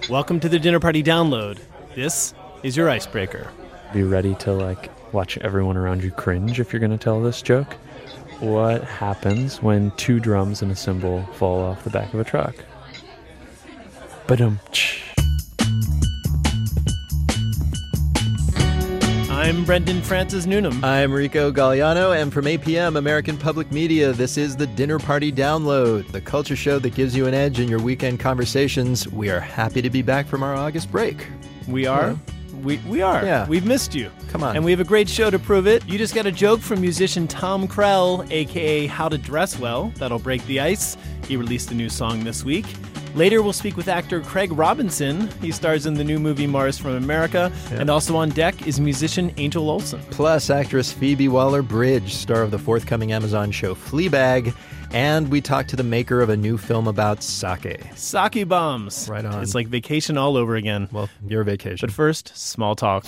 Welcome to the Dinner Party Download. This is your icebreaker. Be ready to, watch everyone around you cringe if you're going to tell this joke. What happens when two drums and a cymbal fall off the back of a truck? Ba-dum-tsh. I'm Brendan Francis Newnham. I'm Rico Galliano, and from 8 p.m. American Public Media, this is the Dinner Party Download, the culture show that gives you an edge in your weekend conversations. We are happy to be back from our August break. We are? We are. Yeah. We've missed you. Come on. And we have a great show to prove it. You just got a joke from musician Tom Krell, a.k.a. How to Dress Well. That'll break the ice. He released a new song this week. Later, we'll speak with actor Craig Robinson. He stars in the new movie Mars from America. Yeah. And also on deck is musician Angel Olsen. Plus, actress Phoebe Waller-Bridge, star of the forthcoming Amazon show Fleabag. And we talk to the maker of a new film about sake. Sake bombs. Right on. It's like vacation all over again. Well, your vacation. But first, small talk.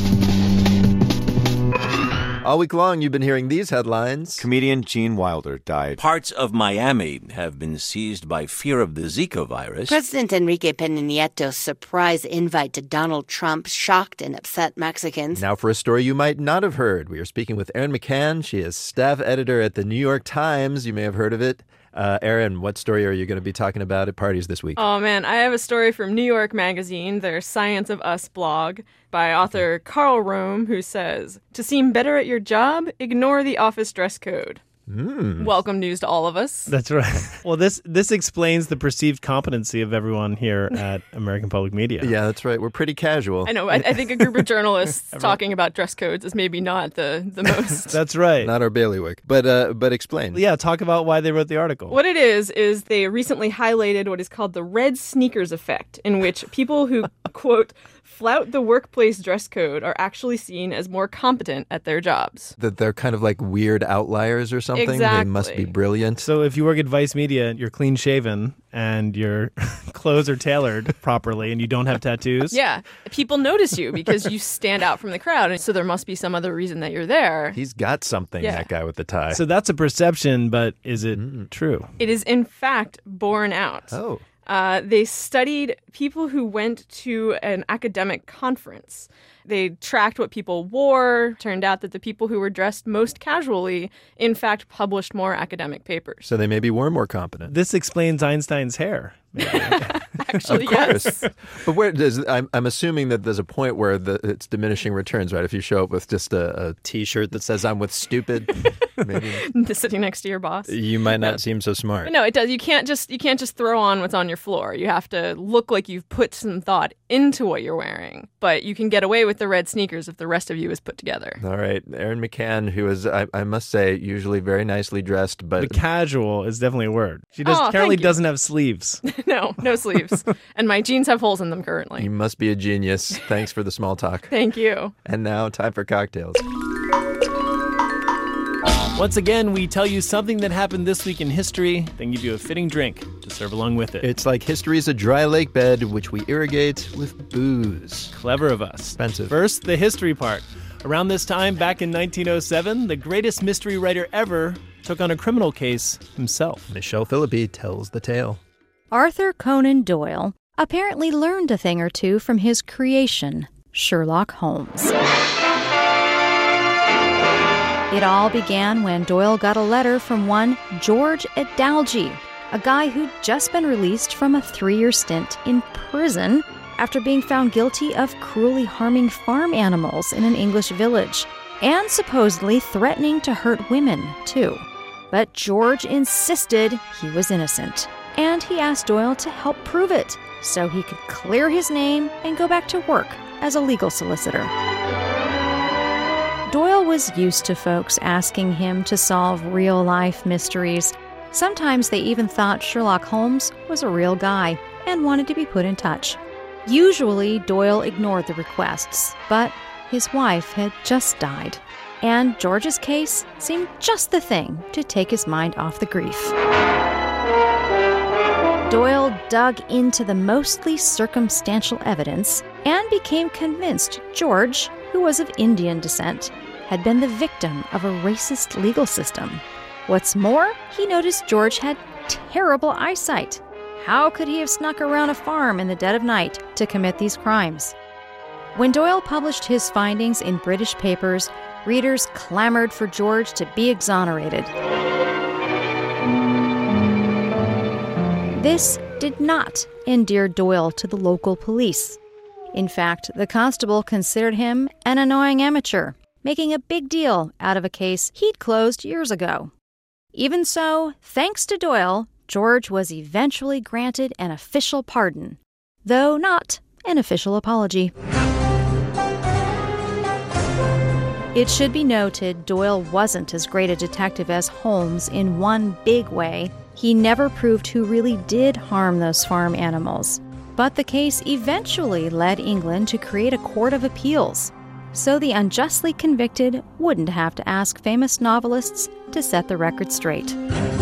All week long, you've been hearing these headlines. Comedian Gene Wilder died. Parts of Miami have been seized by fear of the Zika virus. President Enrique Peña Nieto's surprise invite to Donald Trump shocked and upset Mexicans. Now for a story you might not have heard. We are speaking with Erin McCann. She is staff editor at the New York Times. You may have heard of it. Erin, what story are you going to be talking about at parties this week? Oh, man, I have a story from New York Magazine, their Science of Us blog, by author Carl Rome, who says, "To seem better at your job, ignore the office dress code." Welcome news to all of us. That's right. Well, this explains the perceived competency of everyone here at American Public Media. Yeah, that's right. We're pretty casual. I know. I think a group of journalists talking about dress codes is maybe not the most. That's right. Not our bailiwick. But explain. Yeah, talk about why they wrote the article. What it is they recently highlighted what is called the red sneakers effect, in which people who, quote, flout the workplace dress code are actually seen as more competent at their jobs. That they're kind of like weird outliers or something? Exactly. They must be brilliant. So if you work at Vice Media, you're clean shaven and your clothes are tailored properly and you don't have tattoos. Yeah. People notice you because you stand out from the crowd. And so there must be some other reason that you're there. He's got something, that guy with the tie. So that's a perception, but is it true? It is, in fact, borne out. Oh. They studied people who went to an academic conference. They tracked what people wore. Turned out that the people who were dressed most casually, in fact, published more academic papers. So they maybe were more competent. This explains Einstein's hair. Actually, of course. yes. But where does I'm assuming that there's a point where it's diminishing returns, right? If you show up with just a T-shirt that says "I'm with stupid," maybe sitting next to your boss, you might not seem so smart. But no, it does. You can't just throw on what's on your floor. You have to look like you've put some thought into what you're wearing. But you can get away with the red sneakers if the rest of you is put together. All right, Erin McCann, who is I must say usually very nicely dressed, but casual is definitely a word. She currently doesn't have sleeves. No sleeves. And my jeans have holes in them currently. You must be a genius. Thanks for the small talk. Thank you. And now, time for cocktails. Once again, we tell you something that happened this week in history, then give you a fitting drink to serve along with it. It's like history's a dry lake bed, which we irrigate with booze. Clever of us. Expensive. First, the history part. Around this time, back in 1907, the greatest mystery writer ever took on a criminal case himself. Michelle Philippi tells the tale. Arthur Conan Doyle apparently learned a thing or two from his creation, Sherlock Holmes. It all began when Doyle got a letter from one George Adalji, a guy who'd just been released from a 3-year stint in prison after being found guilty of cruelly harming farm animals in an English village, and supposedly threatening to hurt women, too. But George insisted he was innocent, and he asked Doyle to help prove it so he could clear his name and go back to work as a legal solicitor. Doyle was used to folks asking him to solve real-life mysteries. Sometimes they even thought Sherlock Holmes was a real guy and wanted to be put in touch. Usually, Doyle ignored the requests, but his wife had just died, and George's case seemed just the thing to take his mind off the grief. Doyle dug into the mostly circumstantial evidence and became convinced George, who was of Indian descent, had been the victim of a racist legal system. What's more, he noticed George had terrible eyesight, How could he have snuck around a farm in the dead of night to commit these crimes? When Doyle published his findings in British papers, readers clamored for George to be exonerated. This did not endear Doyle to the local police. In fact, the constable considered him an annoying amateur, making a big deal out of a case he'd closed years ago. Even so, thanks to Doyle, George was eventually granted an official pardon, though not an official apology. It should be noted Doyle wasn't as great a detective as Holmes in one big way. He never proved who really did harm those farm animals. But the case eventually led England to create a court of appeals, so the unjustly convicted wouldn't have to ask famous novelists to set the record straight.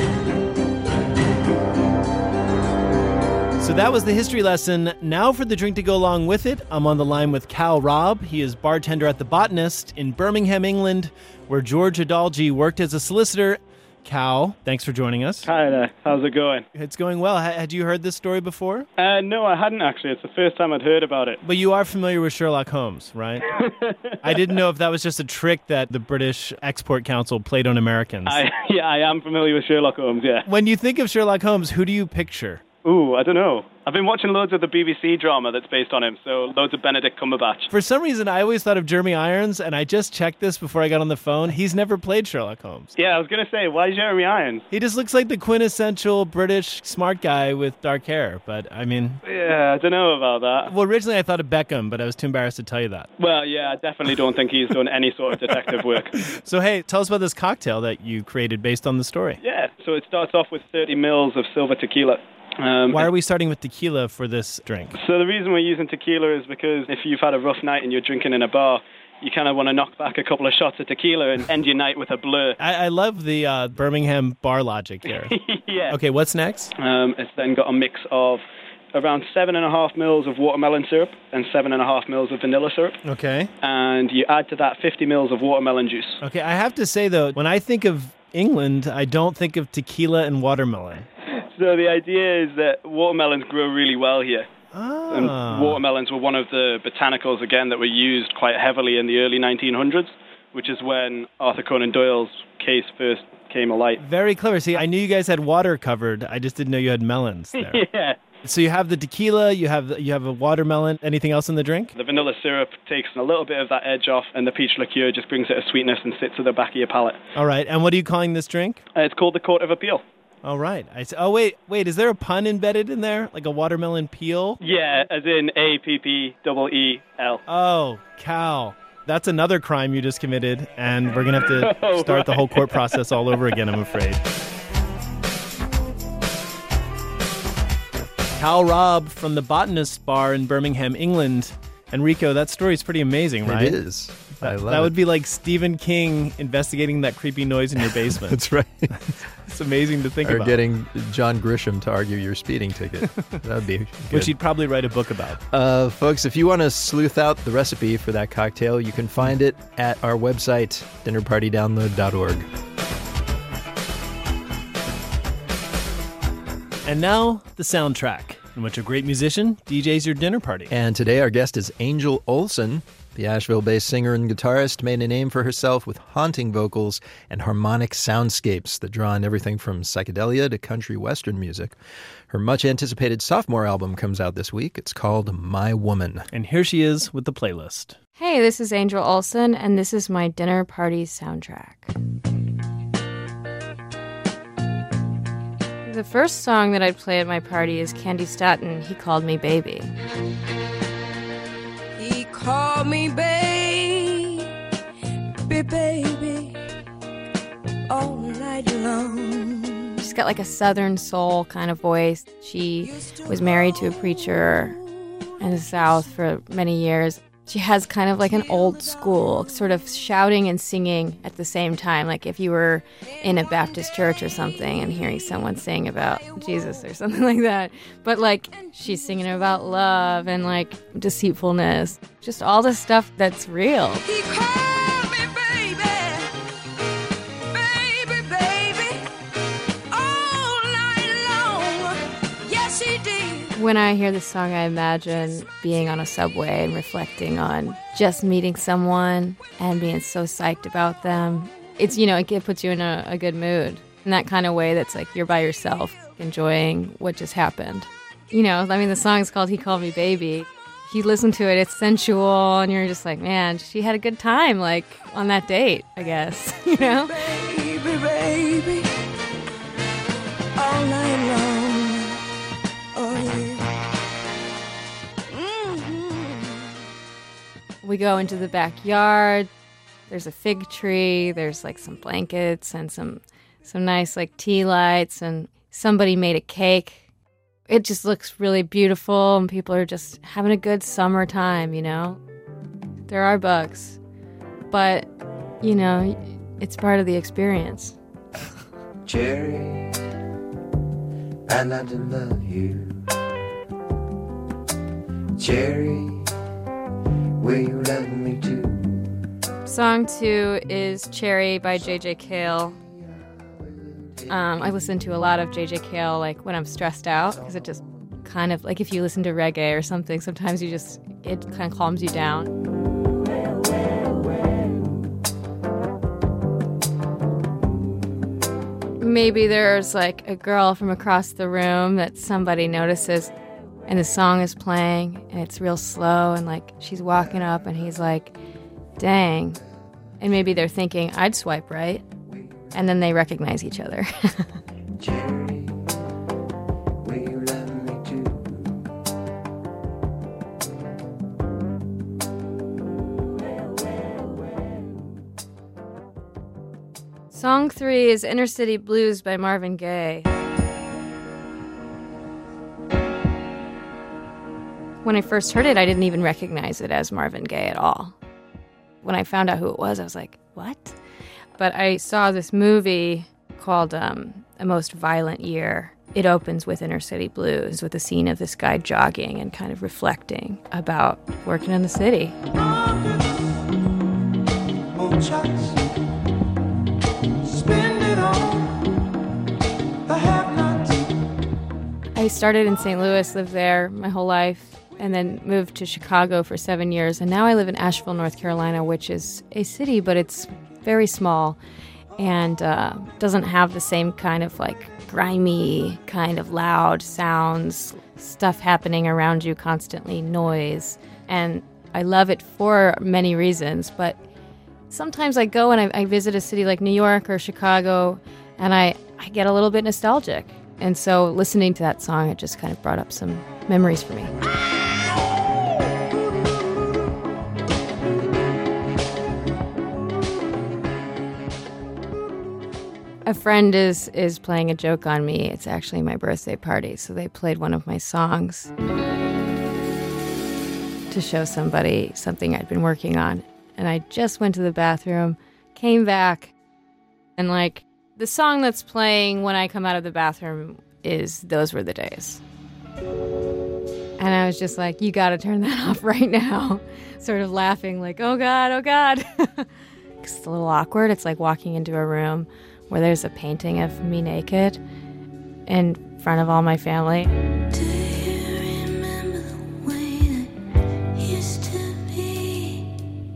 So that was the history lesson. Now for the drink to go along with it, I'm on the line with Cal Robb. He is bartender at The Botanist in Birmingham, England, where George Adalji worked as a solicitor. Cal, thanks for joining us. Hi there. How's it going? It's going well. Had you heard this story before? No, I hadn't actually. It's the first time I'd heard about it. But you are familiar with Sherlock Holmes, right? I didn't know if that was just a trick that the British Export Council played on Americans. I am familiar with Sherlock Holmes, yeah. When you think of Sherlock Holmes, who do you picture? Ooh, I don't know. I've been watching loads of the BBC drama that's based on him, so loads of Benedict Cumberbatch. For some reason, I always thought of Jeremy Irons, and I just checked this before I got on the phone. He's never played Sherlock Holmes. Yeah, I was going to say, why Jeremy Irons? He just looks like the quintessential British smart guy with dark hair, but I mean... Yeah, I don't know about that. Well, originally I thought of Beckham, but I was too embarrassed to tell you that. Well, yeah, I definitely don't think he's done any sort of detective work. So, hey, tell us about this cocktail that you created based on the story. Yeah, so it starts off with 30 mils of silver tequila. Why are we starting with tequila for this drink? So the reason we're using tequila is because if you've had a rough night and you're drinking in a bar, you kind of want to knock back a couple of shots of tequila and end your night with a blur. I love the Birmingham bar logic here. Yeah. Okay, what's next? It's then got a mix of around 7.5 mils of watermelon syrup and 7.5 mils of vanilla syrup. Okay. And you add to that 50 mils of watermelon juice. Okay, I have to say, though, when I think of England, I don't think of tequila and watermelon. So the idea is that watermelons grow really well here. Oh. And watermelons were one of the botanicals, again, that were used quite heavily in the early 1900s, which is when Arthur Conan Doyle's case first came alight. Very clever. See, I knew you guys had water covered. I just didn't know you had melons there. Yeah. So you have the tequila, you have a watermelon. Anything else in the drink? The vanilla syrup takes a little bit of that edge off, and the peach liqueur just brings it a sweetness and sits at the back of your palate. All right. And what are you calling this drink? It's called the Court of Appeal. All right. Wait. Is there a pun embedded in there? Like a watermelon peel? Yeah, as in APPEEL. Oh, Cal. That's another crime you just committed, and we're going to have to start the whole court process all over again, I'm afraid. Cal Robb from the Botanist Bar in Birmingham, England. Enrico, that story's pretty amazing, right? It is. I love it. That would be like Stephen King investigating that creepy noise in your basement. That's right. It's amazing to think or about. Or getting John Grisham to argue your speeding ticket. That would be good. Which he'd probably write a book about. Folks, if you want to sleuth out the recipe for that cocktail, you can find it at our website, dinnerpartydownload.org. And now, the soundtrack, in which a great musician DJs your dinner party. And today our guest is Angel Olsen. The Asheville-based singer and guitarist made a name for herself with haunting vocals and harmonic soundscapes that draw on everything from psychedelia to country western music. Her much-anticipated sophomore album comes out this week. It's called My Woman. And here she is with the playlist. Hey, this is Angel Olsen, and this is my dinner party soundtrack. The first song that I'd play at my party is Candy Staton, He Called Me Baby. He called me baby, baby, all night long. She's got like a southern soul kind of voice. She was married to a preacher in the South for many years. She has kind of like an old school sort of shouting and singing at the same time. Like if you were in a Baptist church or something and hearing someone sing about Jesus or something like that. But like she's singing about love and like deceitfulness. Just all the stuff that's real. He called me baby, baby, baby, all night long. Yes, he still. When I hear this song, I imagine being on a subway and reflecting on just meeting someone and being so psyched about them. It's, it puts you in a good mood in that kind of way that's like you're by yourself enjoying what just happened. The song's called He Called Me Baby. You listen to it, it's sensual, and you're just like, man, she had a good time, like, on that date, I guess, Baby, baby, all night long. Oh, yeah. We go into the backyard. There's a fig tree. There's, like, some blankets and some nice, like, tea lights, and somebody made a cake. It just looks really beautiful, and people are just having a good summer time, There are bugs, but, it's part of the experience. Cherry, I learned to love you. Cherry, will you love me too? Song 2 is Cherry by J.J. Cale. I listen to a lot of J.J. Cale, like, when I'm stressed out, because it just kind of, like, if you listen to reggae or something, sometimes it kind of calms you down. Maybe there's, like, a girl from across the room that somebody notices, and the song is playing, and it's real slow, and, like, she's walking up, and he's like, dang. And maybe they're thinking, I'd swipe right. And then they recognize each other. Cherry, will you love me too? Song 3 is Inner City Blues by Marvin Gaye. When I first heard it, I didn't even recognize it as Marvin Gaye at all. When I found out who it was, I was like, what? But I saw this movie called A Most Violent Year. It opens with Inner City Blues, with a scene of this guy jogging and kind of reflecting about working in the city. I started in St. Louis, lived there my whole life, and then moved to Chicago for 7 years. And now I live in Asheville, North Carolina, which is a city, but it's very small and doesn't have the same kind of like grimy, kind of loud sounds, stuff happening around you constantly, noise. And I love it for many reasons, but sometimes I go and I visit a city like New York or Chicago, and I get a little bit nostalgic. And so listening to that song, it just kind of brought up some memories for me. A friend is playing a joke on me. It's actually my birthday party, so they played one of my songs to show somebody something I'd been working on. And I just went to the bathroom, came back, and like the song that's playing when I come out of the bathroom is Those Were the Days. And I was just like, you gotta turn that off right now. Sort of laughing like, oh God, oh God. It's a little awkward. It's like walking into a room where there's a painting of me naked in front of all my family. Do you remember the way that used to be?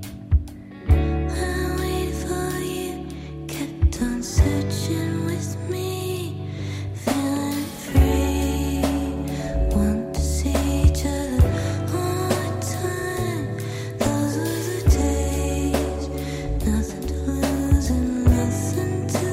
I waited for you, kept on searching with me, feeling free, want to see each other all the time. Those were the days, nothing to lose and nothing to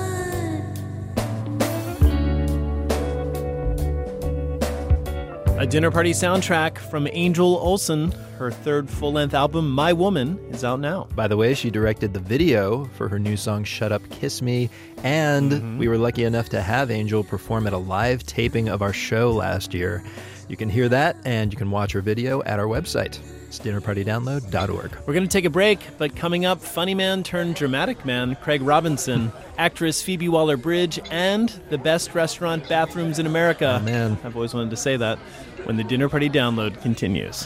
A dinner party soundtrack from Angel Olsen. Her third full-length album, My Woman, is out now. By the way, she directed the video for her new song, Shut Up, Kiss Me, and we were lucky enough to have Angel perform at a live taping of our show last year. You can hear that, and you can watch her video at our website. It's dinnerpartydownload.org. We're going to take a break, but coming up, funny man turned dramatic man, Craig Robinson, actress Phoebe Waller-Bridge, and the best restaurant bathrooms in America. Oh, man. I've always wanted to say that. When the Dinner Party Download continues.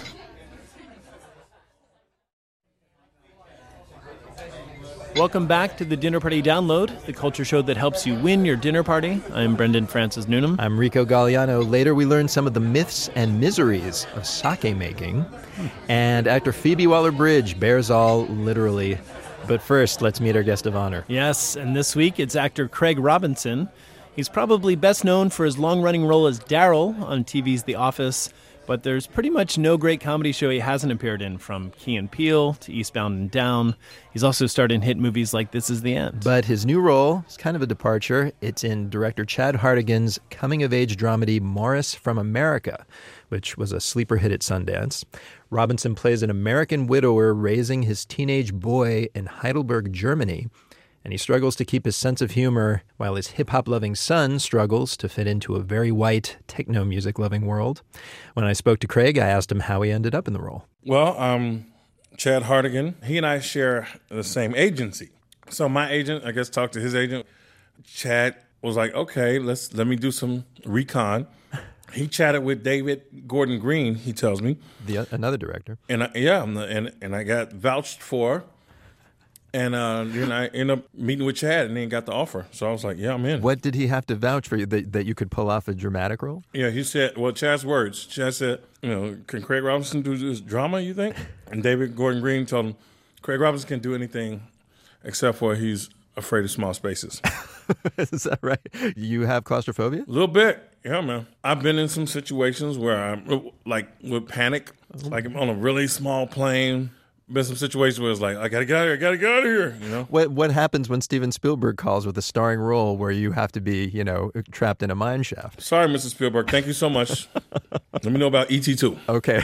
Welcome back to the Dinner Party Download, the culture show that helps you win your dinner party. I'm Brendan Francis Noonan. I'm Rico Galliano. Later, we learn some of the myths and miseries of sake making. And actor Phoebe Waller-Bridge bears all literally. But first, let's meet our guest of honor. Yes, and this week it's actor Craig Robinson. He's probably best known for his long-running role as Daryl on TV's The Office, but there's pretty much no great comedy show he hasn't appeared in, from Key and Peele to Eastbound and Down. He's also starred in hit movies like This Is the End. But his new role is kind of a departure. It's in director Chad Hartigan's coming-of-age dramedy Morris from America, which was a sleeper hit at Sundance. Robinson plays an American widower raising his teenage boy in Heidelberg, Germany, and he struggles to keep his sense of humor while his hip-hop-loving son struggles to fit into a very white techno music-loving world. When I spoke to Craig, I asked him how he ended up in the role. Well, Chad Hartigan, he and I share the same agency. So my agent, I guess, talked to his agent. Chad was like, okay, let me do some recon. He chatted with David Gordon Green, he tells me. Another director. And I got vouched for. And then I ended up meeting with Chad and then got the offer. So I was like, yeah, I'm in. What did he have to vouch for you, that you could pull off a dramatic role? Yeah, he said, well, Chad's words. Chad said, can Craig Robinson do this drama, you think? And David Gordon Green told him, Craig Robinson can do anything except for he's afraid of small spaces. Is that right? You have claustrophobia? A little bit. Yeah, man. I've been in some situations where I'm like with panic, like I'm on a really small plane. Been some situations where it's like, I gotta get out of here, you know? What happens when Steven Spielberg calls with a starring role where you have to be, trapped in a mine shaft? Sorry, Mr. Spielberg. Thank you so much. Let me know about E.T. too. Okay.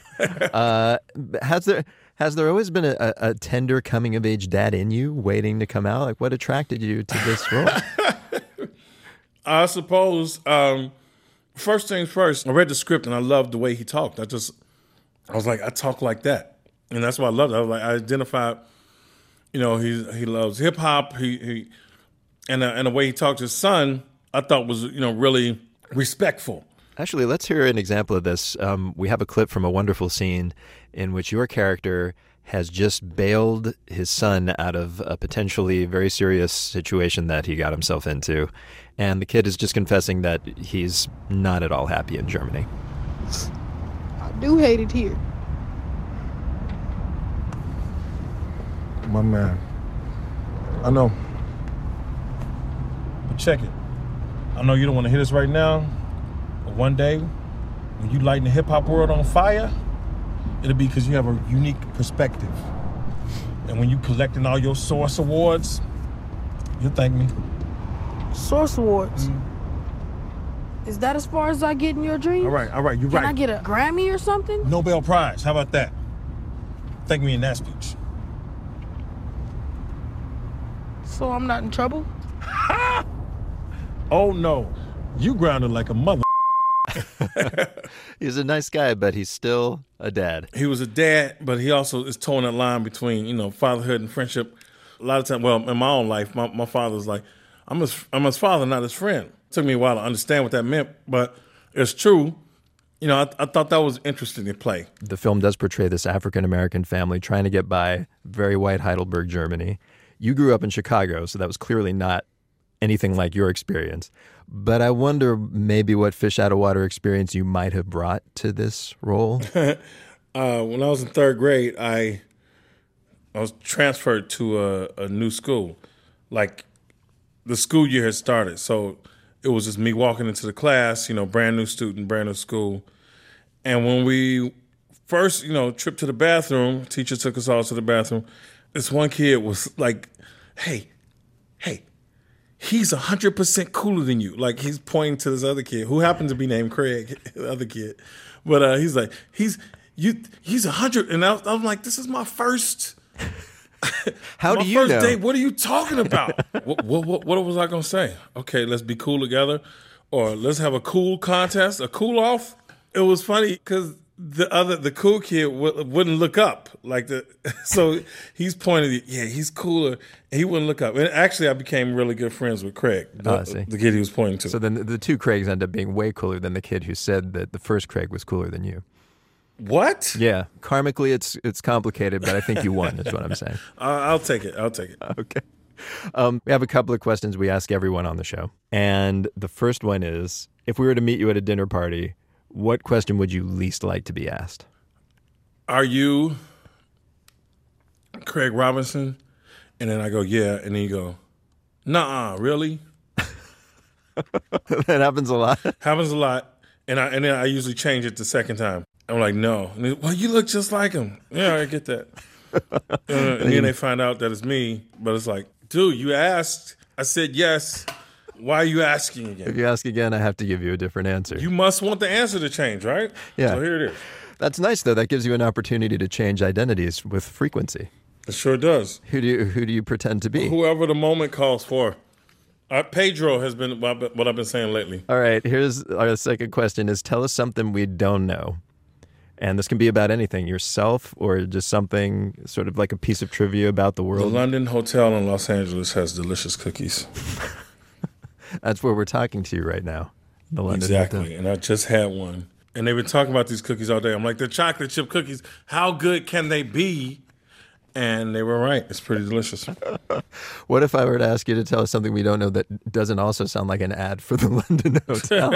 Has there always been a tender coming-of-age dad in you waiting to come out? Like, what attracted you to this role? I suppose, first things first, I read the script and I loved the way he talked. I was like, I talk like that. And that's why I loved it. I was like, I identified, he loves hip hop. He and the way he talked to his son, I thought was, really respectful. Actually, let's hear an example of this. We have a clip from a wonderful scene in which your character has just bailed his son out of a potentially very serious situation that he got himself into. And the kid is just confessing that he's not at all happy in Germany. I do hate it here. My man. I know. But check it. I know you don't want to hear this right now, but one day, when you lighten the hip-hop world on fire, it'll be because you have a unique perspective. And when you collecting all your Source Awards, you'll thank me. Source Awards? Is that as far as I get in your dreams? All right, you're Can right. I get a Grammy or something? Nobel Prize, how about that? Thank me in that speech. So I'm not in trouble? Oh no, you grounded like a mother. He's a nice guy, but he's still a dad. He was a dad, but he also is towing that line between, fatherhood and friendship. A lot of times, well, in my own life, my father's like, I'm his father, not his friend. It took me a while to understand what that meant, but it's true. I thought that was interesting to play. The film does portray this African-American family trying to get by very white Heidelberg, Germany. You grew up in Chicago, so that was clearly not anything like your experience. But I wonder maybe what fish out of water experience you might have brought to this role. When I was in third grade, I was transferred to a new school. Like, the school year had started, so it was just me walking into the class, brand new student, brand new school. And when we first, trip to the bathroom, teacher took us all to the bathroom. This one kid was like, hey, he's 100% cooler than you. Like, he's pointing to this other kid who happened to be named Craig, the other kid. But he's like, he's 100. And I was like, this is my first. How do you know? My first date. What are you talking about? what was I gonna say? Okay, let's be cool together, or let's have a cool contest, a cool off. It was funny because the cool kid wouldn't look up, so he's pointing. Yeah, he's cooler. And he wouldn't look up. And actually, I became really good friends with Craig, the kid he was pointing to. So then the two Craigs end up being way cooler than the kid who said that the first Craig was cooler than you. What? Yeah, karmically it's complicated, but I think you won. Is what I'm saying. I'll take it. Okay. We have a couple of questions we ask everyone on the show, and the first one is: if we were to meet you at a dinner party, what question would you least like to be asked? Are you Craig Robinson? And then I go, yeah. And then you go, nuh-uh, really? That happens a lot. Happens a lot. And then I usually change it the second time. I'm like, no. And then, well, you look just like him. Yeah, I get that. And then they find out that it's me. But it's like, dude, you asked. I said yes. Why are you asking again? If you ask again, I have to give you a different answer. You must want the answer to change, right? Yeah. So here it is. That's nice, though. That gives you an opportunity to change identities with frequency. It sure does. Who do you pretend to be? Whoever the moment calls for. Pedro has been what I've been saying lately. All right, here's our second question is tell us something we don't know. And this can be about anything, yourself or just something sort of like a piece of trivia about the world. The London Hotel in Los Angeles has delicious cookies. That's where we're talking to you right now. The London Exactly, Hotel. and I just had one. And they've been talking about these cookies all day. I'm like, they're chocolate chip cookies. How good can they be? And they were right. It's pretty delicious. What if I were to ask you to tell us something we don't know that doesn't also sound like an ad for the London Hotel?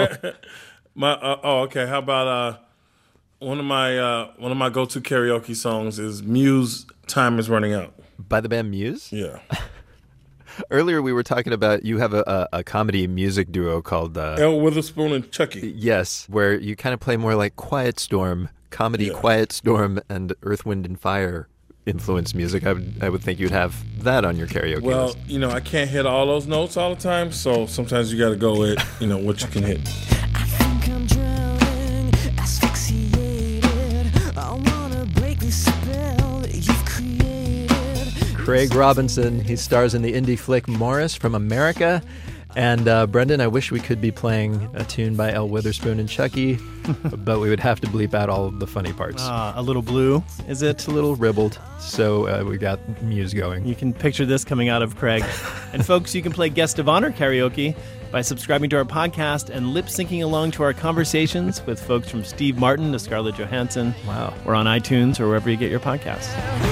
Okay. How about one of my go-to karaoke songs is Muse, "Time Is Running Out." By the band Muse? Yeah. Earlier we were talking about you have a comedy music duo called Elle Witherspoon and Chucky. Yes, where you kind of play more like Quiet Storm, comedy Yeah. Quiet Storm and Earth, Wind and Fire influenced music. I would think you'd have that on your karaoke Well, list. I can't hit all those notes all the time, so sometimes you got to go with, what you can hit. think I'm drowning, asphyxiated. I wanna break this spell that you've created. Craig Robinson, he stars in the indie flick Morris from America. And Brendan, I wish we could be playing a tune by Elle Witherspoon and Chucky, but we would have to bleep out all of the funny parts. A little blue, is it? It's a little ribbled, so we got Muse going. You can picture this coming out of Craig. And folks, you can play Guest of Honor karaoke by subscribing to our podcast and lip-syncing along to our conversations with folks from Steve Martin to Scarlett Johansson. Wow. Or on iTunes or wherever you get your podcasts.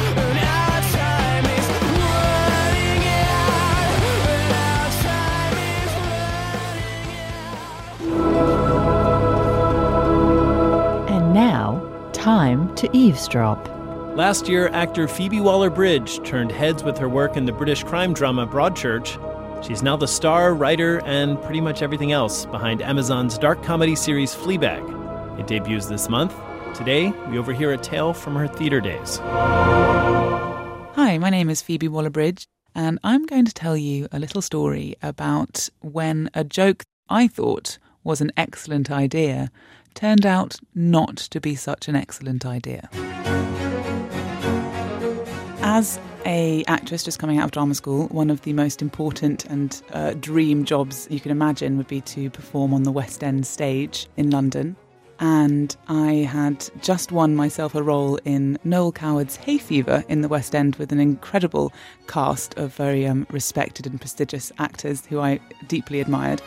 And now, time to eavesdrop. Last year, actor Phoebe Waller-Bridge turned heads with her work in the British crime drama Broadchurch. She's now the star, writer, and pretty much everything else behind Amazon's dark comedy series Fleabag. It debuts this month. Today, we overhear a tale from her theater days. Hi, my name is Phoebe Waller-Bridge, and I'm going to tell you a little story about when a joke I thought was an excellent idea turned out not to be such an excellent idea. As an actress just coming out of drama school, one of the most important and dream jobs you can imagine would be to perform on the West End stage in London. And I had just won myself a role in Noel Coward's Hay Fever in the West End with an incredible cast of very respected and prestigious actors who I deeply admired.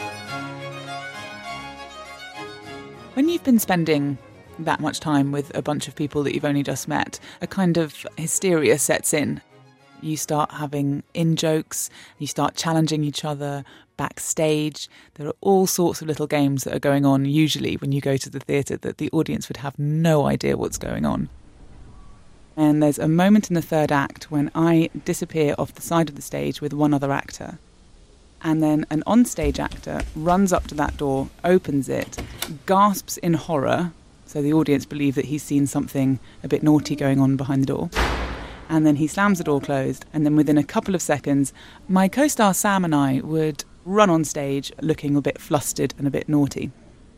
When you've been spending that much time with a bunch of people that you've only just met, a kind of hysteria sets in. You start having in-jokes, you start challenging each other backstage. There are all sorts of little games that are going on usually when you go to the theatre that the audience would have no idea what's going on. And there's a moment in the third act when I disappear off the side of the stage with one other actor. And then an onstage actor runs up to that door, opens it, gasps in horror, so the audience believe that he's seen something a bit naughty going on behind the door. And then he slams the door closed, and then within a couple of seconds, my co-star Sam and I would run on stage looking a bit flustered and a bit naughty.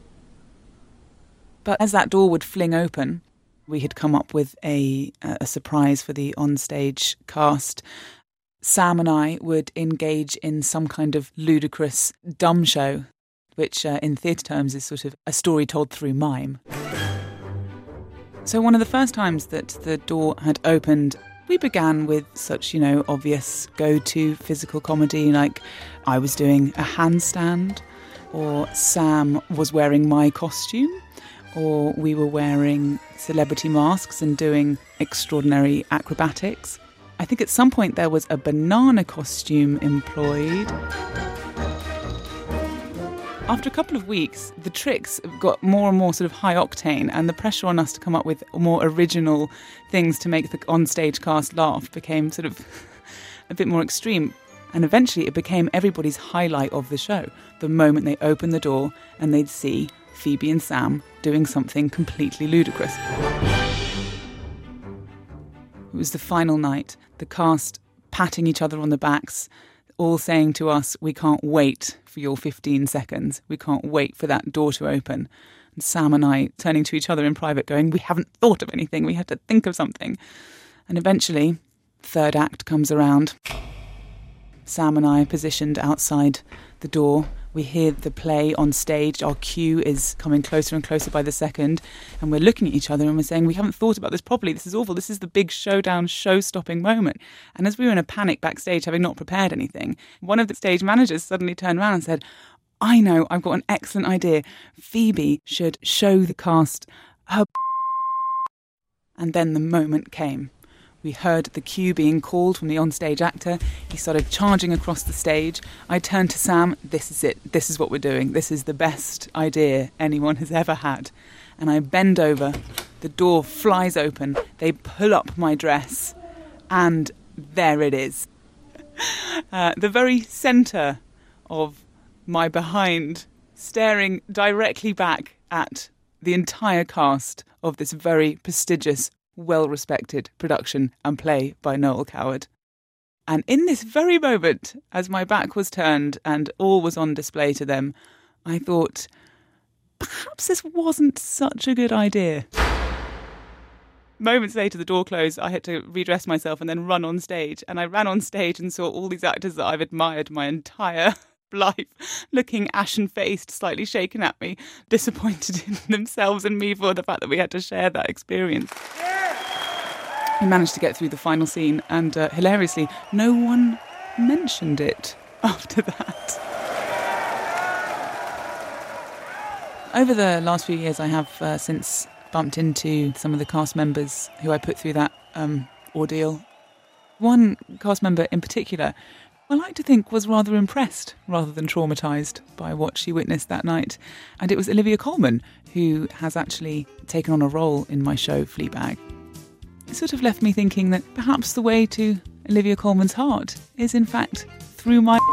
But as that door would fling open, we had come up with a surprise for the onstage cast. Sam and I would engage in some kind of ludicrous dumb show, which in theatre terms is sort of a story told through mime. So one of the first times that the door had opened, we began with such, obvious go-to physical comedy, like I was doing a handstand, or Sam was wearing my costume, or we were wearing celebrity masks and doing extraordinary acrobatics. I think at some point there was a banana costume employed. After a couple of weeks, the tricks got more and more sort of high octane, and the pressure on us to come up with more original things to make the on-stage cast laugh became sort of a bit more extreme. And eventually it became everybody's highlight of the show. The moment they opened the door and they'd see Phoebe and Sam doing something completely ludicrous. It was the final night, the cast patting each other on the backs, all saying to us, "We can't wait for your 15 seconds. We can't wait for that door to open." And Sam and I turning to each other in private going, "We haven't thought of anything. We had to think of something." And eventually, third act comes around. Sam and I positioned outside the door. We hear the play on stage. Our cue is coming closer and closer by the second. And we're looking at each other and we're saying, "We haven't thought about this properly. This is awful. This is the big showdown, show-stopping moment." And as we were in a panic backstage, having not prepared anything, one of the stage managers suddenly turned around and said, "I know, I've got an excellent idea. Phoebe should show the cast her." And then the moment came. We heard the cue being called from the onstage actor. He started charging across the stage. I turned to Sam. "This is it. This is what we're doing. This is the best idea anyone has ever had." And I bend over. The door flies open. They pull up my dress. And there it is. The very centre of my behind, staring directly back at the entire cast of this very prestigious, well-respected production and play by Noel Coward. And in this very moment, as my back was turned and all was on display to them, I thought, perhaps this wasn't such a good idea. Moments later, the door closed. I had to redress myself and then run on stage. And I ran on stage and saw all these actors that I've admired my entire life, looking ashen-faced, slightly shaken at me, disappointed in themselves and me for the fact that we had to share that experience. We managed to get through the final scene, and hilariously, no one mentioned it after that. Over the last few years, I have since bumped into some of the cast members who I put through that ordeal. One cast member in particular, I like to think, was rather impressed rather than traumatised by what she witnessed that night. And it was Olivia Colman, who has actually taken on a role in my show, Fleabag. It sort of left me thinking that perhaps the way to Olivia Colman's heart is, in fact, through my...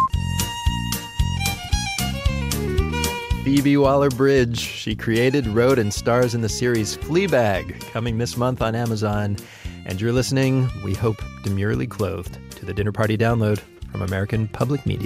Phoebe Waller-Bridge. She created, wrote, and stars in the series Fleabag, coming this month on Amazon. And you're listening, we hope demurely clothed, to the Dinner Party Download from American Public Media.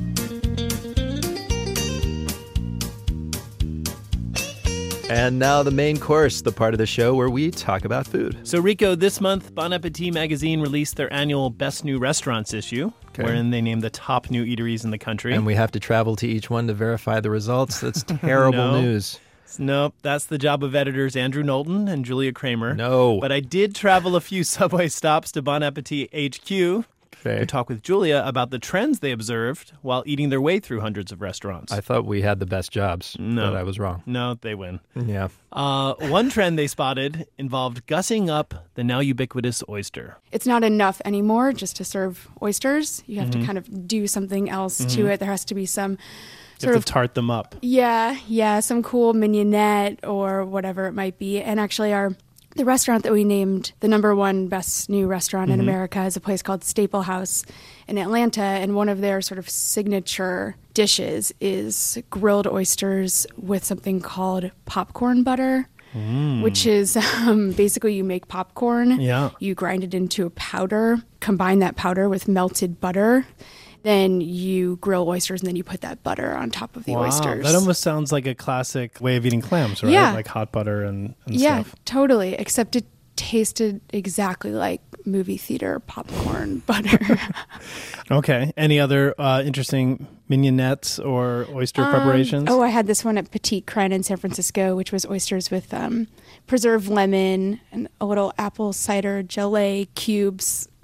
And now the main course, the part of the show where we talk about food. So, Rico, this month, Bon Appetit magazine released their annual Best New Restaurants issue, wherein they named the top new eateries in the country. And we have to travel to each one to verify the results. That's terrible news. Nope, that's the job of editors Andrew Knowlton and Julia Kramer. No. But I did travel a few subway stops to Bon Appetit HQ to talk with Julia about the trends they observed while eating their way through hundreds of restaurants. I thought we had the best jobs, but I was wrong. No, they win. Yeah. One trend they spotted involved gussing up the now ubiquitous oyster. It's not enough anymore just to serve oysters. You have to kind of do something else to it. There has to be some You have to tart them up. Yeah, some cool mignonette or whatever it might be. And actually the restaurant that we named the #1 best new restaurant in America is a place called Staple House in Atlanta. And one of their sort of signature dishes is grilled oysters with something called popcorn butter, which is basically you make popcorn. Yeah. You grind it into a powder, combine that powder with melted butter. Then you grill oysters, and then you put that butter on top of the oysters. That almost sounds like a classic way of eating clams, right? Yeah. Like hot butter and stuff. Yeah, totally. Except it tasted exactly like movie theater popcorn butter. Okay. Any other interesting mignonettes or oyster preparations? Oh, I had this one at Petite Crème in San Francisco, which was oysters with preserved lemon and a little apple cider gelée cubes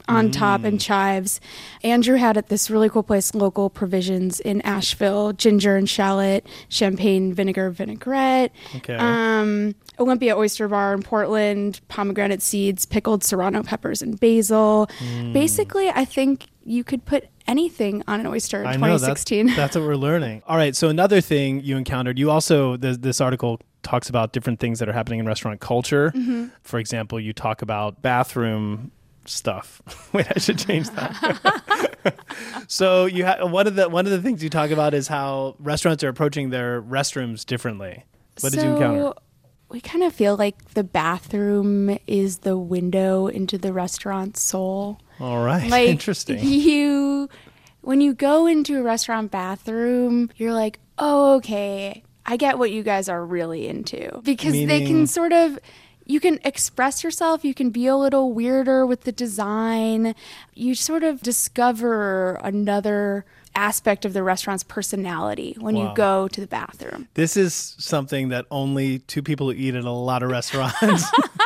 on top and chives. Andrew had at this really cool place, Local Provisions in Asheville, ginger and shallot, champagne vinegar vinaigrette. Okay. Olympia Oyster Bar in Portland, pomegranate seeds, pickled serrano peppers and basil. Basically, I think you could put anything on an oyster in 2016. That's what we're learning. All right, so another thing you encountered, you also, this article talks about different things that are happening in restaurant culture. For example, you talk about bathroom stuff. Wait, I should change that. So one of the things you talk about is how restaurants are approaching their restrooms differently. What did you encounter? We kind of feel like the bathroom is the window into the restaurant's soul. All right. Like, interesting. When you go into a restaurant bathroom, you're like, oh, okay, I get what you guys are really into. Because they can sort of, you can express yourself, you can be a little weirder with the design. You sort of discover another aspect of the restaurant's personality when you go to the bathroom. This is something that only two people who eat at a lot of restaurants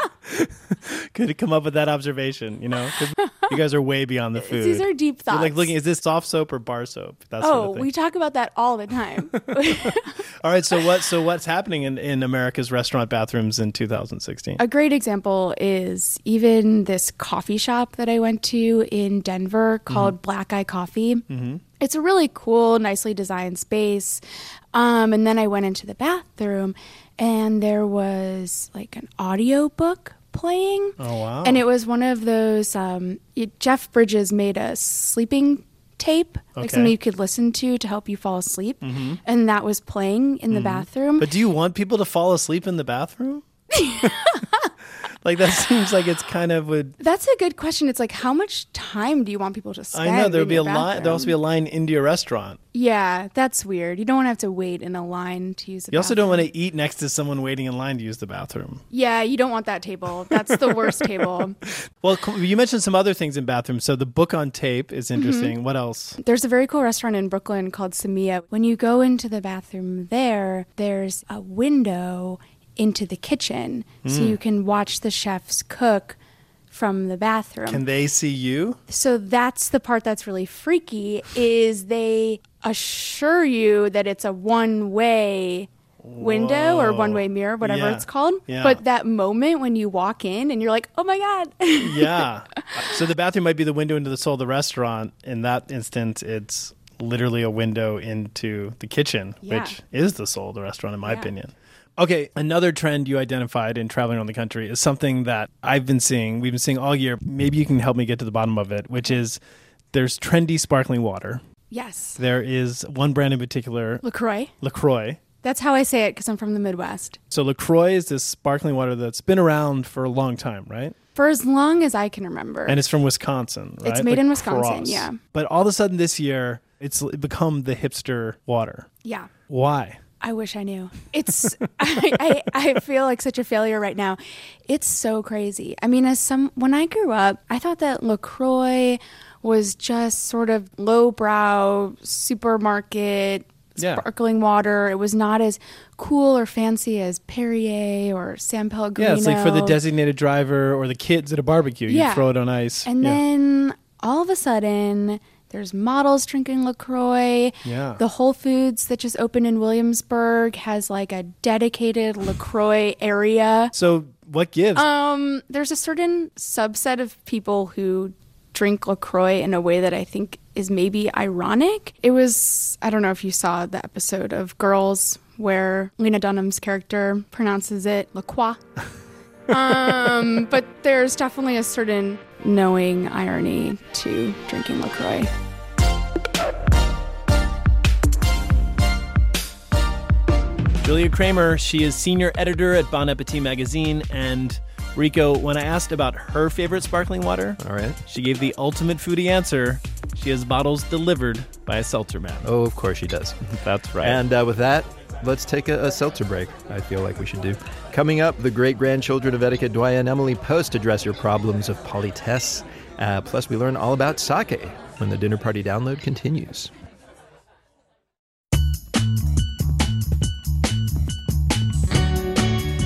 could come up with that observation, you know? 'Cause you guys are way beyond the food. These are deep thoughts. You're like looking, is this soft soap or bar soap? That sort of thing. We talk about that all the time. All right, so what's happening in America's restaurant bathrooms in 2016? A great example is even this coffee shop that I went to in Denver called Black Eye Coffee. It's a really cool, nicely designed space. And then I went into the bathroom and there was like an audio book playing. Oh, wow. And it was one of those, Jeff Bridges made a sleeping tape, like something you could listen to help you fall asleep. And that was playing in the bathroom. But do you want people to fall asleep in the bathroom? Like, that seems like it's kind of would. That's a good question. It's like, how much time do you want people to spend? I know there would be a line. line. There'll also be a line into your restaurant. Yeah, that's weird. You don't want to have to wait in a line to use the bathroom. You also don't want to eat next to someone waiting in line to use the bathroom. Yeah, you don't want that table. That's the worst table. Well, you mentioned some other things in bathrooms. So the book on tape is interesting. What else? There's a very cool restaurant in Brooklyn called Samia. When you go into the bathroom there's a window into the kitchen, so you can watch the chefs cook from the bathroom. Can they see you? So that's the part that's really freaky, is they assure you that it's a one-way window or one-way mirror, whatever it's called. Yeah. But that moment when you walk in and you're like, oh my God. Yeah. So the bathroom might be the window into the soul of the restaurant. In that instance, it's literally a window into the kitchen, which is the soul of the restaurant, in my opinion. Okay, another trend you identified in traveling around the country is something that we've been seeing all year. Maybe you can help me get to the bottom of it, which is there's trendy sparkling water. Yes. There is one brand in particular. LaCroix. That's how I say it because I'm from the Midwest. So LaCroix is this sparkling water that's been around for a long time, right? For as long as I can remember. And it's from Wisconsin, right? It's made in Wisconsin, yeah. But all of a sudden this year, it's become the hipster water. Yeah. Why? I wish I knew. It's I feel like such a failure right now. It's so crazy. I mean, when I grew up, I thought that LaCroix was just sort of lowbrow supermarket sparkling water. It was not as cool or fancy as Perrier or San Pellegrino. Yeah, it's like for the designated driver or the kids at a barbecue. You throw it on ice. And then all of a sudden, there's models drinking LaCroix. Yeah. The Whole Foods that just opened in Williamsburg has like a dedicated LaCroix area. So what gives? There's a certain subset of people who drink LaCroix in a way that I think is maybe ironic. It was, I don't know if you saw the episode of Girls where Lena Dunham's character pronounces it LaCroix. But there's definitely a certain knowing irony to drinking LaCroix. Julia Kramer, she is senior editor at Bon Appetit magazine. And Rico, when I asked about her favorite sparkling water, she gave the ultimate foodie answer. She has bottles delivered by a seltzer man. Oh, of course she does. That's right. And with that, let's take a seltzer break, I feel like we should do. Coming up, the great-grandchildren of etiquette doyen Emily Post address your problems of politesse. Plus, we learn all about sake when the Dinner Party Download continues.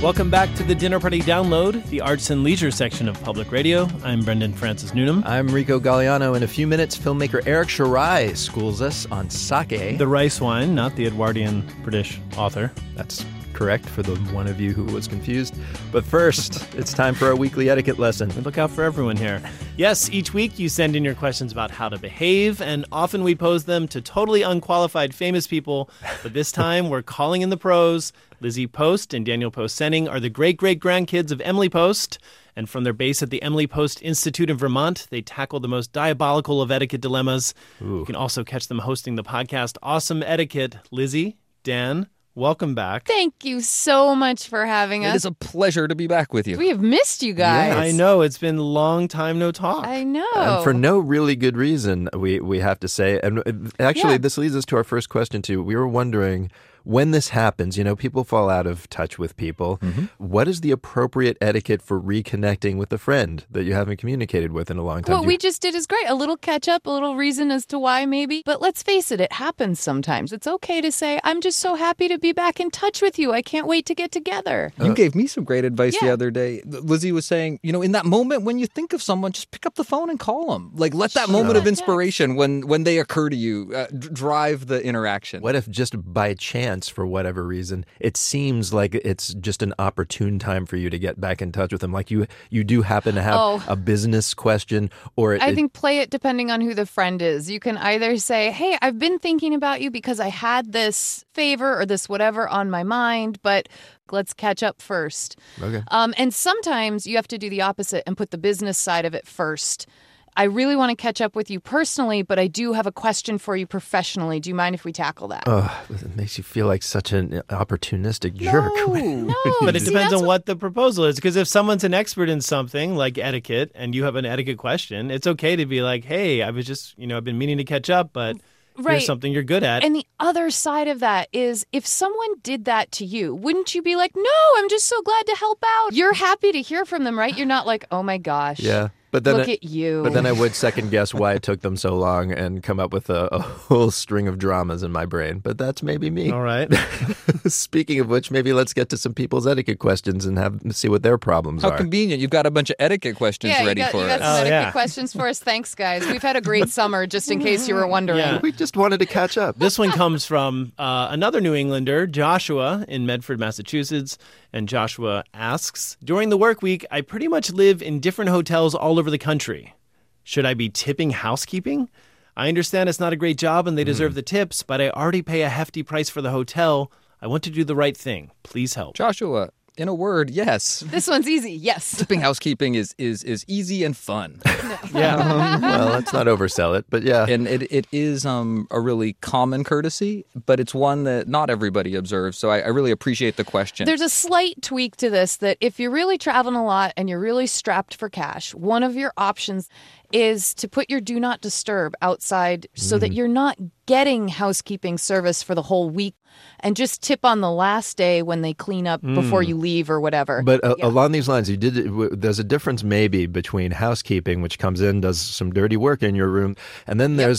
Welcome back to the Dinner Party Download, the arts and leisure section of Public Radio. I'm Brendan Francis Newnham. I'm Rico Galliano. In a few minutes, filmmaker Eric Shirai schools us on sake. The rice wine, not the Edwardian British author. That's correct for the one of you who was confused. But first, it's time for our weekly etiquette lesson. We look out for everyone here. Yes, each week you send in your questions about how to behave, and often we pose them to totally unqualified famous people. But this time, we're calling in the pros. Lizzie Post and Daniel Post-Senning are the great-great-grandkids of Emily Post. And from their base at the Emily Post Institute in Vermont, they tackle the most diabolical of etiquette dilemmas. Ooh. You can also catch them hosting the podcast Awesome Etiquette. Lizzie, Dan, welcome back. Thank you so much for having us. It is a pleasure to be back with you. We have missed you guys. I know. It's been a long time no talk. I know. And for no really good reason, we have to say. And actually, this leads us to our first question, too. We were wondering, when this happens, people fall out of touch with people. Mm-hmm. What is the appropriate etiquette for reconnecting with a friend that you haven't communicated with in a long time? What we just did is great. A little catch up, a little reason as to why maybe. But let's face it, it happens sometimes. It's okay to say, I'm just so happy to be back in touch with you. I can't wait to get together. You gave me some great advice the other day. Lizzie was saying, in that moment when you think of someone, just pick up the phone and call them. Like, let that moment of inspiration when they occur to you drive the interaction. What if just by chance, for whatever reason, it seems like it's just an opportune time for you to get back in touch with them? Like you do happen to have a business question, or I think play it depending on who the friend is. You can either say, hey, I've been thinking about you because I had this favor or this whatever on my mind, but let's catch up first. Okay. And sometimes you have to do the opposite and put the business side of it first. I really want to catch up with you personally, but I do have a question for you professionally. Do you mind if we tackle that? It makes you feel like such an opportunistic jerk. No. But it depends on what the proposal is. Because if someone's an expert in something like etiquette and you have an etiquette question, it's okay to be like, hey, I was just, I've been meaning to catch up, but here's something you're good at. And the other side of that is if someone did that to you, wouldn't you be like, no, I'm just so glad to help out? You're happy to hear from them, right? You're not like, oh my gosh. Yeah. But then look at you. But then I would second guess why it took them so long and come up with a whole string of dramas in my brain. But that's maybe me. All right. Speaking of which, maybe let's get to some people's etiquette questions and see what their problems are. How convenient. You've got a bunch of etiquette questions ready for you us. got some etiquette questions for us. Thanks, guys. We've had a great summer, just in case you were wondering. Yeah. We just wanted to catch up. This one comes from another New Englander, Joshua, in Medford, Massachusetts. And Joshua asks, during the work week, I pretty much live in different hotels all over the country. Should I be tipping housekeeping? I understand it's not a great job and they deserve the tips, but I already pay a hefty price for the hotel. I want to do the right thing. Please help. Joshua, in a word, yes. This one's easy. Yes. Tipping housekeeping is easy and fun. Yeah. Well, let's not oversell it, but yeah. And it is a really common courtesy, but it's one that not everybody observes. So I really appreciate the question. There's a slight tweak to this that if you're really traveling a lot and you're really strapped for cash, one of your options is to put your do not disturb outside so that you're not getting housekeeping service for the whole week, and just tip on the last day when they clean up before you leave or whatever. But along these lines, there's a difference maybe between housekeeping, which comes in, does some dirty work in your room, and then there's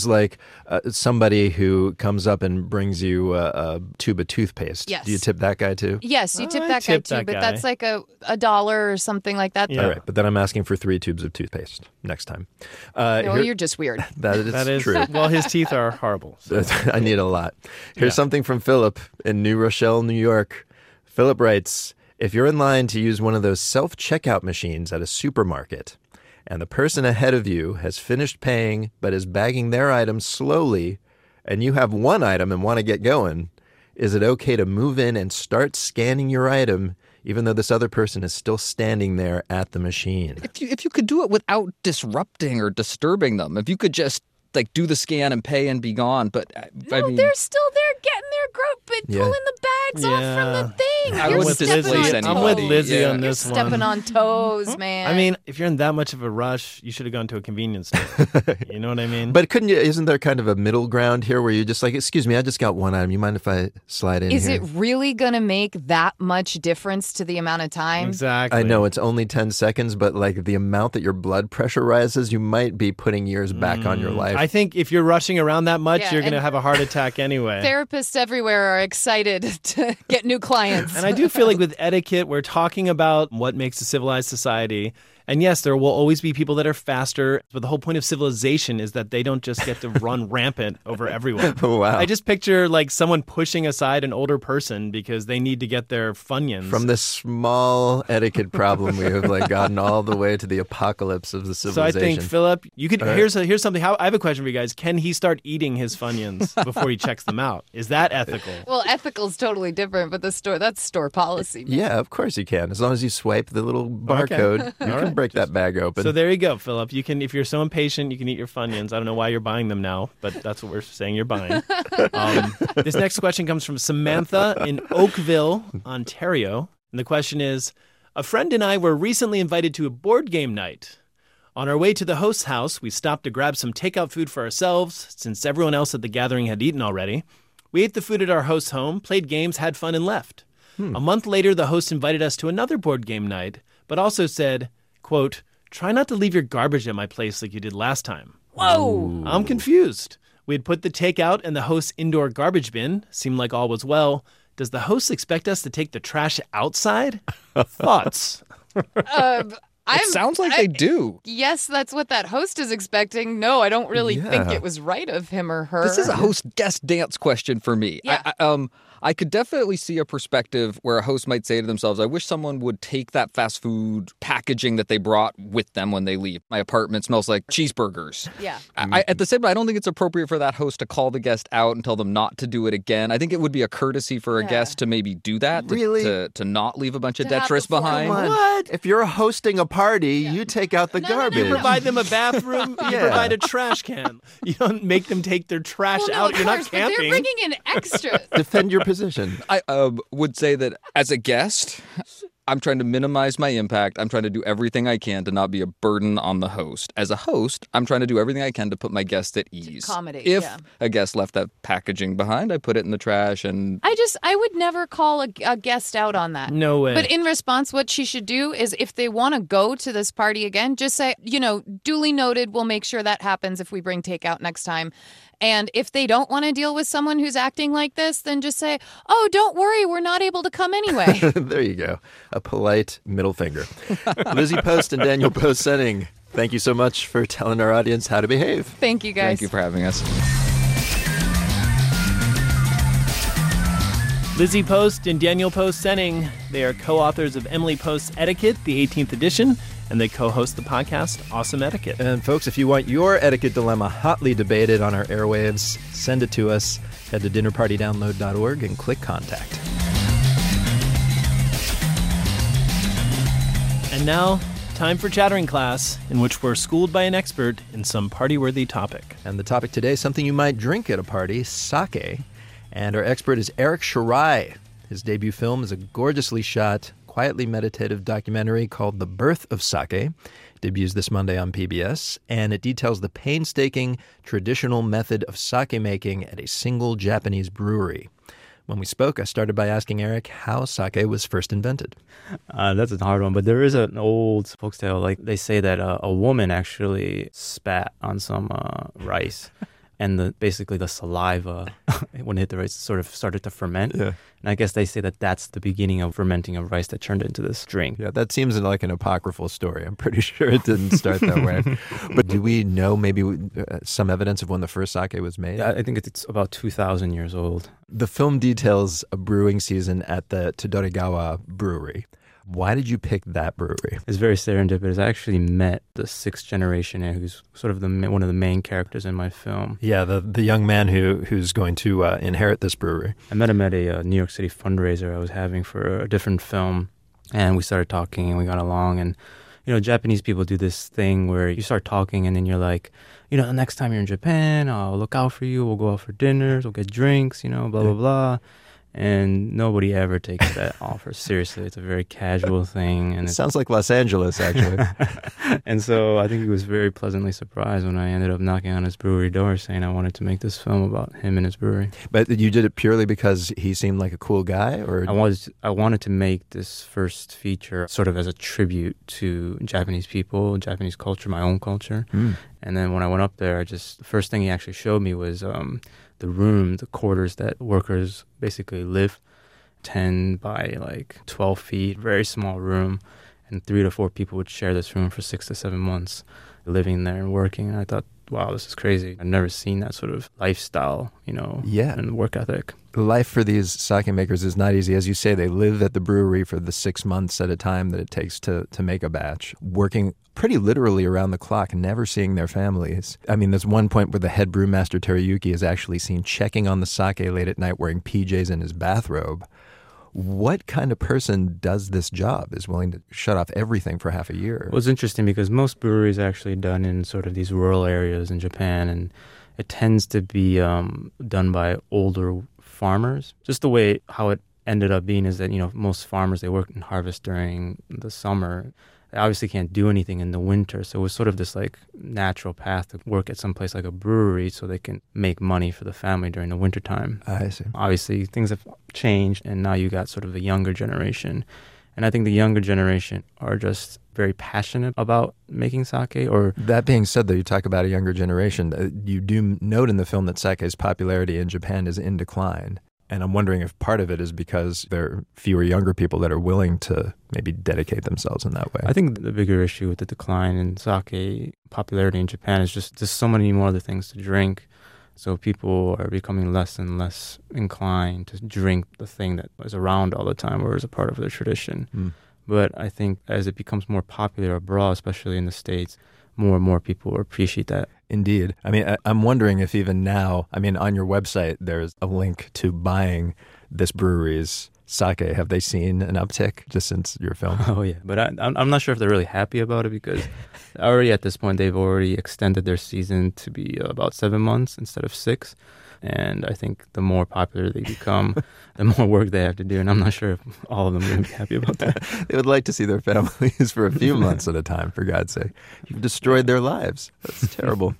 somebody who comes up and brings you a tube of toothpaste. Yes. Do you tip that guy too? Yes, you tip that guy too, but that's like a $1 or something like that. Yeah. All right, but then I'm asking for 3 tubes of toothpaste next time. No, you're just weird. That is true. Well, his teeth are horrible. So. I need a lot. Here's something from Philip in New Rochelle, New York. Philip writes, if you're in line to use one of those self-checkout machines at a supermarket and the person ahead of you has finished paying but is bagging their items slowly and you have one item and want to get going, is it okay to move in and start scanning your item even though this other person is still standing there at the machine? If you could do it without disrupting or disturbing them, if you could just do the scan and pay and be gone, but I mean, they're still there getting their group, pulling the bags off from the thing. I wouldn't displace anybody. I'm with Lizzie on this You're one. stepping on toes, man. I mean, if you're in that much of a rush, you should have gone to a convenience store. You know what I mean? But isn't there kind of a middle ground here where you're just like, excuse me, I just got one item. You mind if I slide in Is here? it really going to make that much difference to the amount of time? Exactly. I know it's only 10 seconds, but the amount that your blood pressure rises, you might be putting years back on your life. I think if you're rushing around that much, Yeah, you're going to and- have a heart attack anyway. Therapists everywhere are excited to get new clients. And I do feel like with etiquette, we're talking about what makes a civilized society. And yes, there will always be people that are faster, but the whole point of civilization is that they don't just get to run rampant over everyone. Wow. I just picture like someone pushing aside an older person because they need to get their Funyuns. From this small etiquette problem, we have like gotten all the way to the apocalypse of the So I civilization. think, Philip, you could. All right. Here's something. I have a question for you guys. Can he start eating his Funyuns before he checks them out? Is that ethical? Well, ethical is totally different, but that's store policy. Yeah, of course you can. As long as you swipe the little barcode, you All can right. break that bag open. So there you go, Philip. You can, if you're so impatient, you can eat your Funyuns. I don't know why you're buying them now, but that's what we're saying you're buying. This next question comes from Samantha in Oakville, Ontario. And the question is, a friend and I were recently invited to a board game night. On our way to the host's house, we stopped to grab some takeout food for ourselves, since everyone else at the gathering had eaten already. We ate the food at our host's home, played games, had fun, and left. A month later, the host invited us to another board game night, but also said, quote, "Try not to leave your garbage at my place like you did last time." Whoa! I'm confused. We had put the takeout in the host's indoor garbage bin. Seemed like all was well. Does the host expect us to take the trash outside? Thoughts? It sounds like they do. Yes, that's what that host is expecting. No, I don't really think Yeah. it was right of him or her. This is a host-guest dance question for me. Yeah. I could definitely see a perspective where a host might say to themselves, I wish someone would take that fast food packaging that they brought with them when they leave. My apartment smells like cheeseburgers. Yeah. At the same time, I don't think it's appropriate for that host to call the guest out and tell them not to do it again. I think it would be a courtesy for a guest to maybe do that, to not leave a bunch of detritus behind. Come on. If you're hosting a party, you take out the garbage. You provide them a bathroom. You Yeah. provide a trash can. You don't make them take their trash Well, no, out. of You're course, not but camping. they're bringing in extra. Defend your position. I would say that as a guest, I'm trying to minimize my impact. I'm trying to do everything I can to not be a burden on the host. As a host, I'm trying to do everything I can to put my guest at ease. accommodate, If yeah. a guest left that packaging behind, I put it in the trash and I would never call a guest out on that. No way. But in response, what she should do is if they want to go to this party again, just say, duly noted, we'll make sure that happens if we bring takeout next time. And if they don't want to deal with someone who's acting like this, then just say, oh, don't worry, we're not able to come anyway. There you go. A polite middle finger. Lizzie Post and Daniel Post Senning, thank you so much for telling our audience how to behave. Thank you, guys. Thank you for having us. Lizzie Post and Daniel Post Senning, they are co-authors of Emily Post's Etiquette, the 18th edition, and they co-host the podcast Awesome Etiquette. And folks, if you want your etiquette dilemma hotly debated on our airwaves, send it to us. Head to dinnerpartydownload.org and click contact. And now, time for Chattering Class, in which we're schooled by an expert in some party-worthy topic. And the topic today is something you might drink at a party, sake. And our expert is Eric Shirai. His debut film is a gorgeously shot, quietly meditative documentary called The Birth of Sake. It debuts this Monday on PBS, and it details the painstaking, traditional method of sake making at a single Japanese brewery. When we spoke, I started by asking Eric how sake was first invented. That's a hard one, but there is an old folktale. Like they say that a woman actually spat on some rice, and basically the saliva, when it hit the rice, sort of started to ferment. Yeah. And I guess they say that that's the beginning of fermenting of rice that turned into this drink. Yeah, that seems like an apocryphal story. I'm pretty sure it didn't start that way. But do we know maybe some evidence of when the first sake was made? Yeah, I think it's about 2,000 years old. The film details a brewing season at the Todorigawa Brewery. Why did you pick that brewery? It's very serendipitous. I actually met the sixth generation who's sort of one of the main characters in my film. Yeah, the young man who's going to inherit this brewery. I met him at a New York City fundraiser I was having for a different film, and we started talking and we got along. And Japanese people do this thing where you start talking and then you're like, next time you're in Japan, I'll look out for you. We'll go out for dinners. We'll get drinks. Blah blah blah. And nobody ever takes that offer seriously. It's a very casual thing. And It sounds like Los Angeles, actually. And so I think he was very pleasantly surprised when I ended up knocking on his brewery door saying I wanted to make this film about him and his brewery. But you did it purely because he seemed like a cool guy? Or I wanted to make this first feature sort of as a tribute to Japanese people, Japanese culture, my own culture. And then when I went up there, the first thing he actually showed me was the quarters that workers basically live, 10 by like 12 feet, very small room, and 3 to 4 people would share this room for 6 to 7 months, living there and working. And I thought, wow, this is crazy. I've never seen that sort of lifestyle, and work ethic. Life for these sake makers is not easy. As you say, they live at the brewery for the 6 months at a time that it takes to make a batch, working pretty literally around the clock, never seeing their families. I mean, there's one point where the head brewmaster Teruyuki is actually seen checking on the sake late at night wearing PJs in his bathrobe. What kind of person does this job, is willing to shut off everything for half a year? Well, it's interesting because most breweries are actually done in sort of these rural areas in Japan, and it tends to be done by older farmers. Just the way how it ended up being is that, most farmers, they work and harvest during the summer. They obviously can't do anything in the winter, so it was sort of this like natural path to work at some place like a brewery so they can make money for the family during the wintertime. I see. Obviously, things have changed, and now you got sort of the younger generation. And I think the younger generation are just very passionate about making sake. Or that being said, though, you talk about a younger generation. You do note in the film that sake's popularity in Japan is in decline. And I'm wondering if part of it is because there are fewer younger people that are willing to maybe dedicate themselves in that way. I think the bigger issue with the decline in sake popularity in Japan is just there's so many more other things to drink. So people are becoming less and less inclined to drink the thing that is around all the time or is a part of their tradition. But I think as it becomes more popular abroad, especially in the States, more and more people appreciate that. Indeed. I mean, I'm wondering if even now, on your website, there's a link to buying this brewery's sake. Have they seen an uptick just since your film? Oh, yeah. But I'm not sure if they're really happy about it because already at this point, they've already extended their season to be about 7 months instead of 6. And I think the more popular they become, the more work they have to do. And I'm not sure if all of them are going to be happy about that. They would like to see their families for a few months at a time, for God's sake. You've destroyed their lives. That's terrible.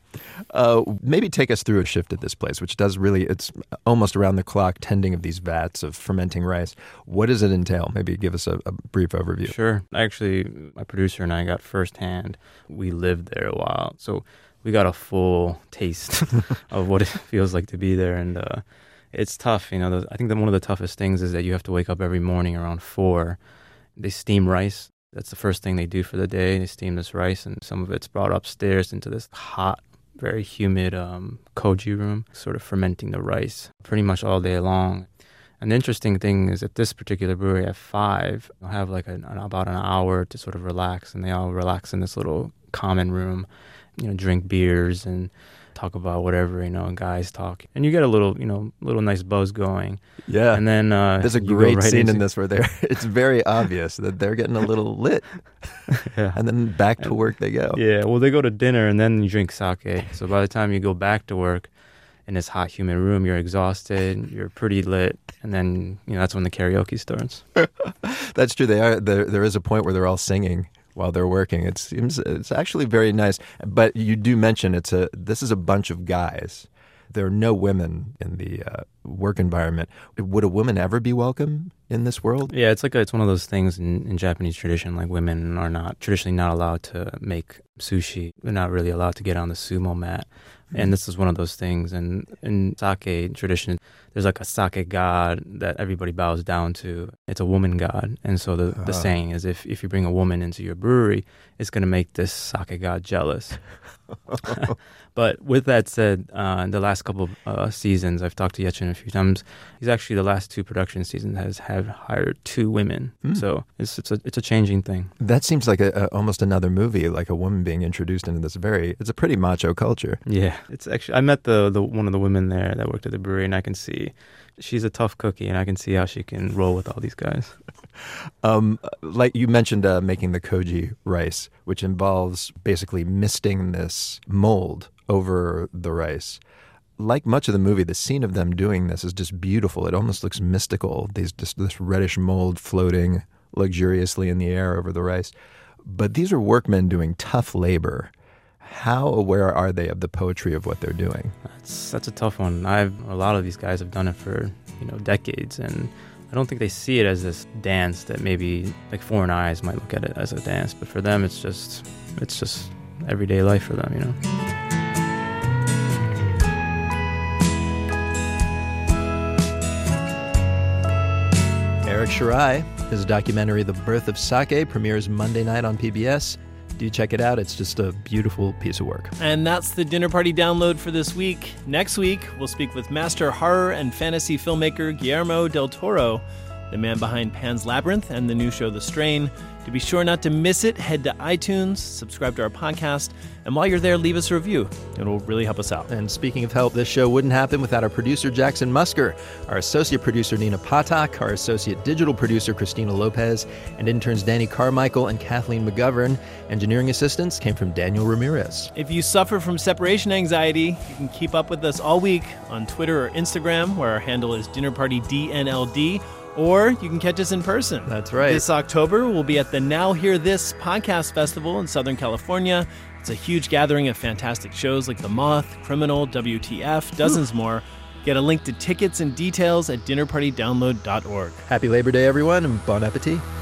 Maybe take us through a shift at this place, which does really, it's almost around the clock tending of these vats of fermenting rice. What does it entail? Maybe give us a brief overview. Sure. Actually, my producer and I got firsthand. We lived there a while. So we got a full taste of what it feels like to be there. And it's tough. I think that one of the toughest things is that you have to wake up every morning around 4. They steam rice. That's the first thing they do for the day. They steam this rice, and some of it's brought upstairs into this hot, very humid koji room, sort of fermenting the rice pretty much all day long. And the interesting thing is at this particular brewery at 5, they'll have like about an hour to sort of relax, and they all relax in this little common room, drink beers and talk about whatever, and guys talk. And you get a little nice buzz going. Yeah. And then there's a great scene in this where it's very obvious that they're getting a little lit. Yeah. And then back to work they go. Yeah. Well, they go to dinner and then you drink sake. So by the time you go back to work in this hot, humid room, you're exhausted, you're pretty lit. And then, that's when the karaoke starts. That's true. There is a point where they're all singing while they're working. It's actually very nice. But you do mention this is a bunch of guys. There are no women in the work environment. Would a woman ever be welcome in this world? Yeah, it's one of those things in Japanese tradition. Like women are traditionally not allowed to make sushi. They're not really allowed to get on the sumo mat. And this is one of those things. And in sake tradition, there's like a sake god that everybody bows down to. It's a woman god. And so the saying is if you bring a woman into your brewery, it's going to make this sake god jealous. But with that said, the last couple of seasons, I've talked to Yechin a few times. He's actually the last 2 production seasons have hired 2 women. So it's a changing thing. That seems like almost another movie, like a woman being introduced into this it's a pretty macho culture. Yeah, it's actually, I met the one of the women there that worked at the brewery, and I can see she's a tough cookie, and I can see how she can roll with all these guys. Like you mentioned, making the koji rice, which involves basically misting this mold over the rice. like much of the movie, the scene of them doing this is just beautiful. It almost looks mystical. This reddish mold floating luxuriously in the air over the rice. But these are workmen doing tough labor. How aware are they of the poetry of what they're doing? That's a tough one. A lot of these guys have done it for decades, and I don't think they see it as this dance that maybe like foreign eyes might look at it as a dance. But for them, it's just everyday life for them, Eric Shirai, his documentary The Birth of Sake premieres Monday night on PBS. Do check it out. It's just a beautiful piece of work. And that's the Dinner Party download for this week. Next week, we'll speak with master horror and fantasy filmmaker Guillermo del Toro, the man behind Pan's Labyrinth and the new show The Strain. To be sure not to miss it, head to iTunes, subscribe to our podcast, and while you're there, leave us a review. It'll really help us out. And speaking of help, this show wouldn't happen without our producer, Jackson Musker, our associate producer, Nina Patak, our associate digital producer, Christina Lopez, and interns Danny Carmichael and Kathleen McGovern. Engineering assistance came from Daniel Ramirez. If you suffer from separation anxiety, you can keep up with us all week on Twitter or Instagram, where our handle is DinnerPartyDNLD. Or you can catch us in person. That's right. This October, we'll be at the Now Hear This podcast festival in Southern California. It's a huge gathering of fantastic shows like The Moth, Criminal, WTF, dozens more. Get a link to tickets and details at dinnerpartydownload.org. Happy Labor Day, everyone, and bon appetit.